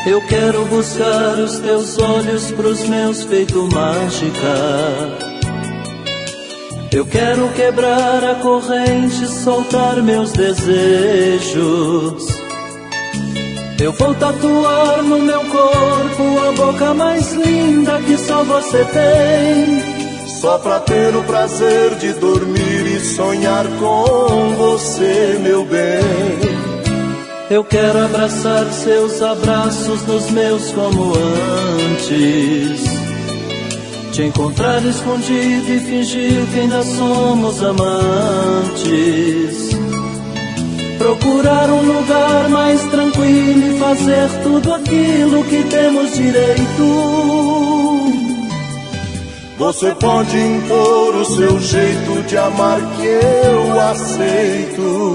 Eu quero buscar os teus olhos pros meus feito mágica. Eu quero quebrar a corrente, soltar meus desejos. Eu vou tatuar no meu corpo a boca mais linda que só você tem, só pra ter o prazer de dormir e sonhar com você, meu bem. Eu quero abraçar seus abraços nos meus como antes, te encontrar escondido e fingir que ainda somos amantes, procurar um lugar mais tranquilo e fazer tudo aquilo que temos direito. Você pode impor o seu jeito de amar que eu aceito.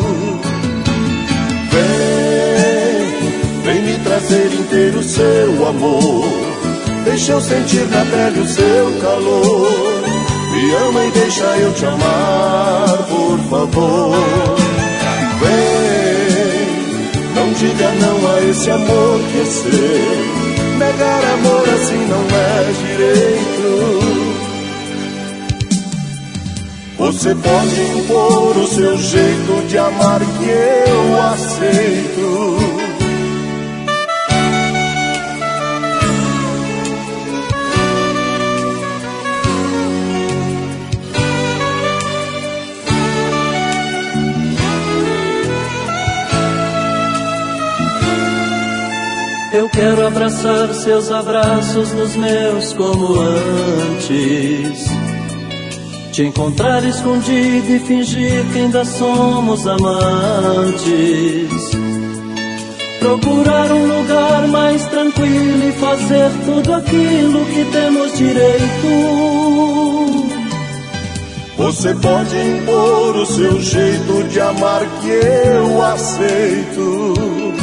Vem me trazer inteiro seu amor, deixa eu sentir na pele o seu calor. Me ama e deixa eu te amar, por favor. Vem, não diga não a esse amor que é seu. Negar amor assim não é direito. Você pode impor o seu jeito de amar que eu aceito. Eu quero abraçar seus abraços nos meus como antes, te encontrar escondido e fingir que ainda somos amantes, procurar um lugar mais tranquilo e fazer tudo aquilo que temos direito. Você pode impor o seu jeito de amar que eu aceito.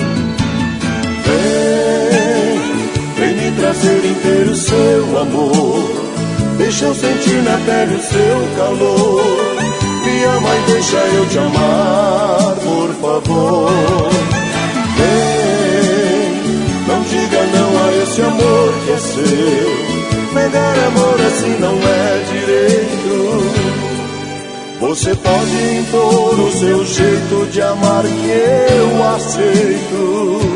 Vem me trazer inteiro seu amor, deixa eu sentir na pele o seu calor. Me ama e deixa eu te amar, por favor. Vem, não diga não a esse amor que é seu. Negar amor assim não é direito. Você pode impor o seu jeito de amar que eu aceito.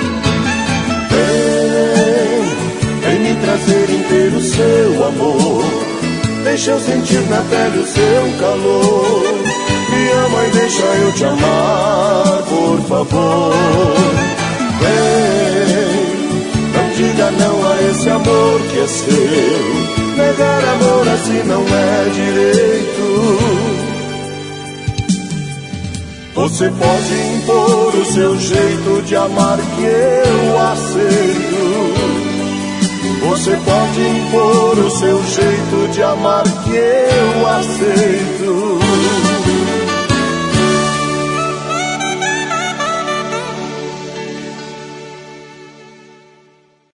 Vem me trazer inteiro seu amor, deixa eu sentir na pele o seu calor. Me ama e deixa eu te amar, por favor. Vem, não diga não a esse amor que é seu. Negar amor assim não é direito. Você pode impor o seu jeito de amar que eu aceito. Você pode impor o seu jeito de amar que eu aceito.